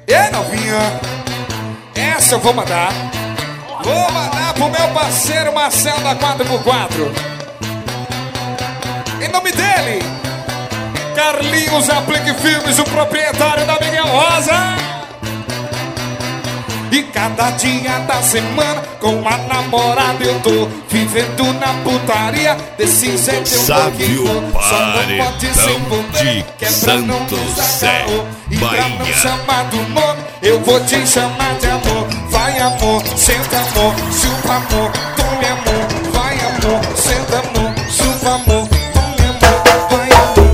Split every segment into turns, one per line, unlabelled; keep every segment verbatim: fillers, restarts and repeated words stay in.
E novinha, essa eu vou mandar. Vou mandar pro meu parceiro Marcelo da quatro por quatro. Em nome dele, Carlinhos Aplique Filmes, o proprietário da Miguel Rosa. E cada dia da semana com a namorada eu tô vivendo na putaria. Desse jeito eu
Sábio
vou só não pode se envolver, que é pra não nos agarrar. E pra não chamar do nome, eu vou te chamar de amor. Vai amor, senta amor, chupa amor, tome amor. Vai amor, senta amor, chupa amor, tome amor. Vai amor.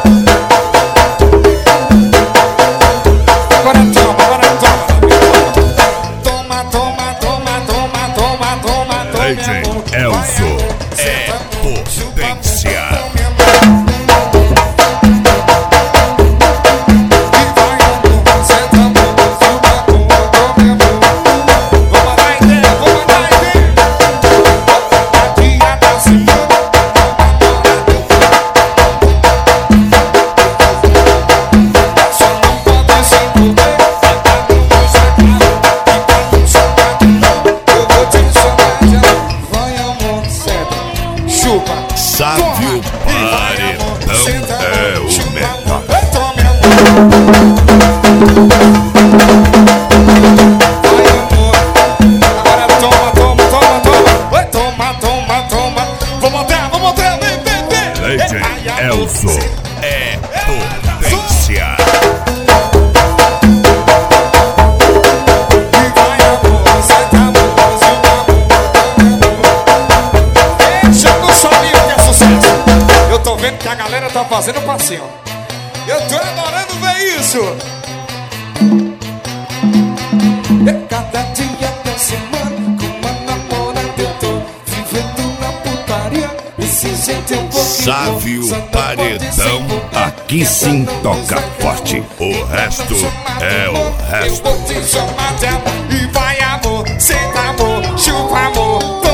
Agora toma, agora toma. Toma, toma, toma, toma, toma, toma, toma.
D J Elzo é potência. Sábio Paredão é o melhor.
Agora toma, toma, toma, toma. Vai, toma, toma, toma. Vou montar, vou montar, vem, vem, vem.
D J Elzo é potência.
Eu tô vendo que a galera tá fazendo passinho. Eu tô adorando ver isso. É cada dia da semana com uma namorada eu tô vivendo na putaria. Desse jeito eu vou.
Sábio Paredão, aqui sim toca forte. O resto é o resto.
Eu vou te chamar de amor. E vai amor, senta amor, chupa amor.